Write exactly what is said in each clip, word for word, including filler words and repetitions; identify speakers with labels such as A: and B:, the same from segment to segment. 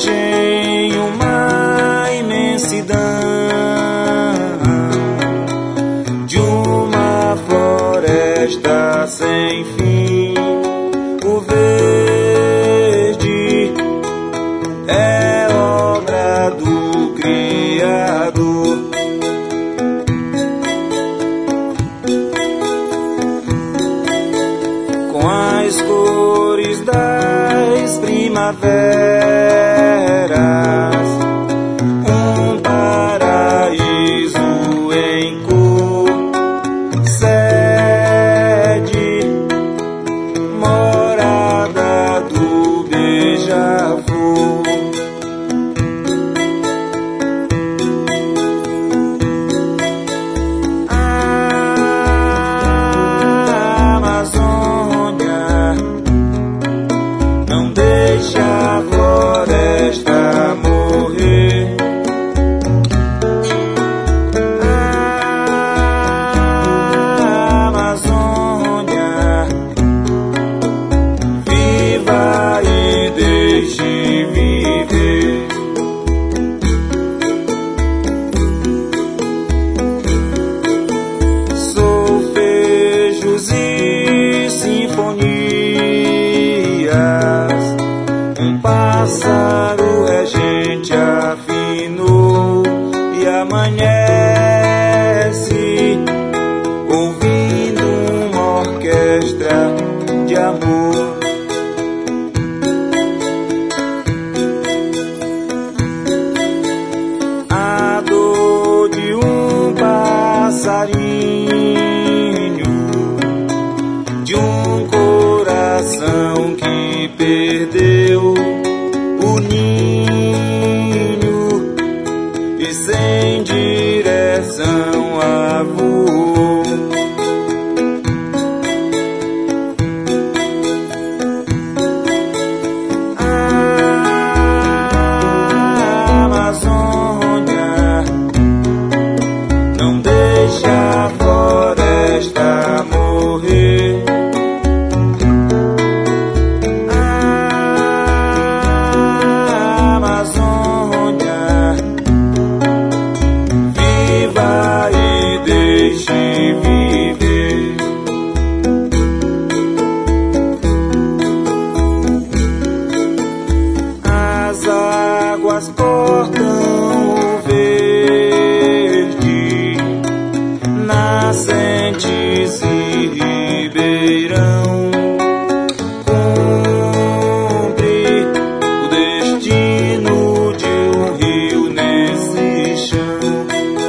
A: surgem uma imensidão de uma floresta sem fim. O verde é obra do Criador. Com as cores das primaveras, um paraíso em cor, sede, morada do beija-flor. A Amazônia não deixa a floresta morrer. A Amazônia, viva e deixe viver. Solfejos e sinfonias, um pássaro regente afinou e amanhece ouvindo uma orquestra de amor. A dor de um passarinho, de um coração que perdeu o ninho e sem direção avô. A Amazônia não deixa a floresta morrer. A Amazônia, viva e deixe viver. As águas cortam o verde, nascentes e ribeirão. Cumpre o destino de um rio nesse chão.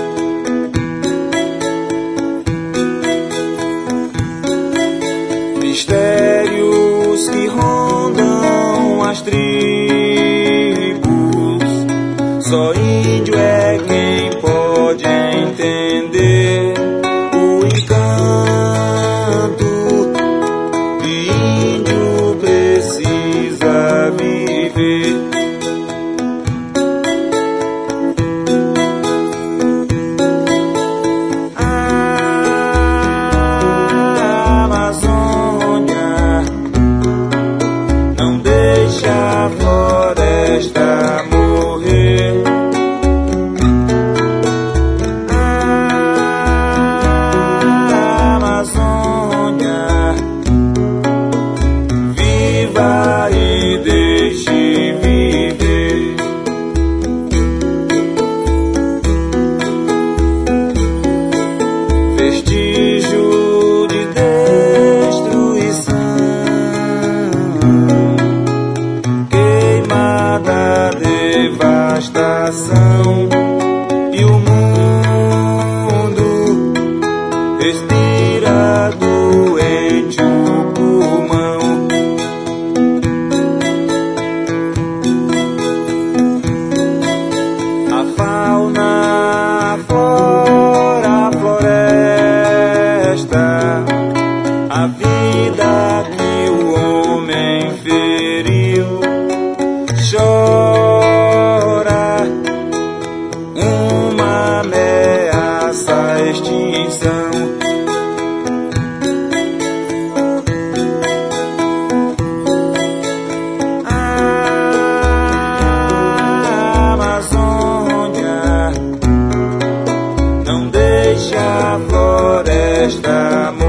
A: Mistérios que rondam as tribos, só índio é quem pode entender o encanto que índio precisa viver. A Amazônia não deixa a floresta morrer. A Amazônia, viva e deixe viver. Vestígio de destruição, queimada, devastação, e o mundo respira doente o pulmão. A fauna, a flora, a floresta, a vida que o homem feriu, chora uma ameaça à extinção. A desta